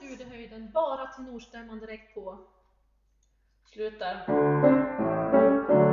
ur det höjden, bara till Nordstämman direkt på. Slutar.